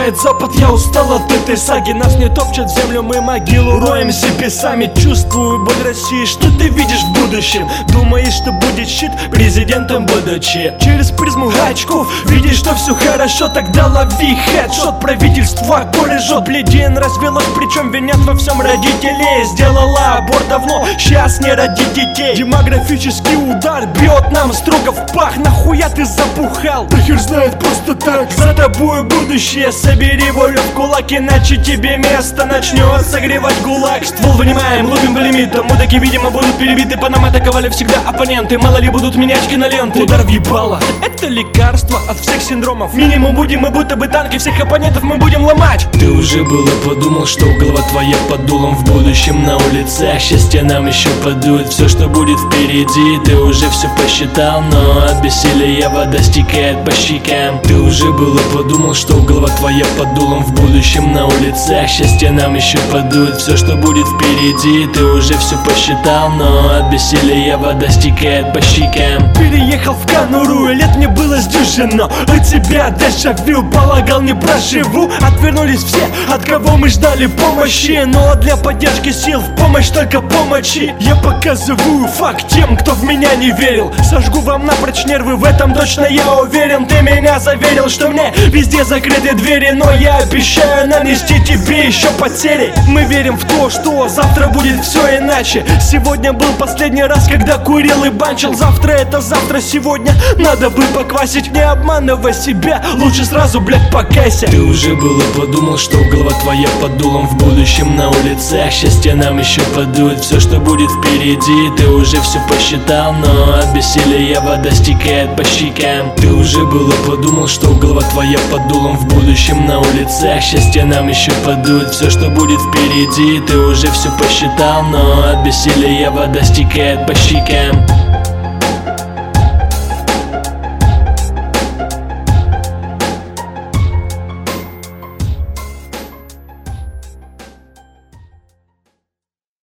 Наступает запад, я устал от этой саги. Нас не топчет в землю, мы могилу роем себе сами. Чувствую боль России, что ты видишь в будущем. Думаешь, что будет щит президентом будучи. Через призму очков видишь, что все хорошо, тогда лови хедшот. Правительство корежет, бледин развелось, причем винят во всем родителей. Сделала аборт давно, сейчас не родит детей. Демографический удар бьет нам строго в пах. Нахуя ты запухал? Да хер знает, просто так. За тобой будущее, собери волю в кулак, иначе тебе место начнет согревать гулаг. Ствол вынимаем, лупим по лимитам. Мудаки, видимо, будут перебиты, по нам атаковали всегда оппоненты. Мало ли будут менять киноленты. Удар в ебало, это лекарство от всех синдромов. Минимум будем мы будто бы танки, всех оппонентов мы будем ломать. Ты уже было подумал, что голова твоя под дулом в будущем на улице, а счастье нам еще подует. Все, что будет впереди, ты уже все посчитал, но от бессилия вода стекает по щекам. Ты уже было подумал, что голова твоя под дулом в будущем на улице, а счастье нам еще подует. Все, что будет впереди, ты уже все посчитал, но от бессилия вода стекает по щекам. Переехал в Конуру, и лет мне было сдюжено. У тебя дежавю, полагал не проживу. Отвернулись все, от кого мы ждали помощи, но для поддержки сил в помощь только помощи. Я показываю факт тем, кто в меня не верил. Сожгу вам напрочь нервы, в этом точно я уверен. Ты меня заверил, что мне везде закрыты двери, но я обещаю нанести тебе еще потери. Мы верим в то, что завтра будет все иначе. Сегодня был последний раз, когда курил и банчил. Завтра это завтра, сегодня надо бы поквасить. Не обманывай себя, лучше сразу, блядь, покайся. Ты уже было подумал, что голова твоя под дулом в будущем на улице, а счастье нам еще подует. Все, что будет впереди, ты уже все посчитал, но от бессилия вода стекает по щекам. Ты уже было подумал, что голова твоя под дулом в будущем на улице, а счастье нам еще подует. Все, что будет впереди, ты уже все посчитал, но от бессилия вода стекает по щекам.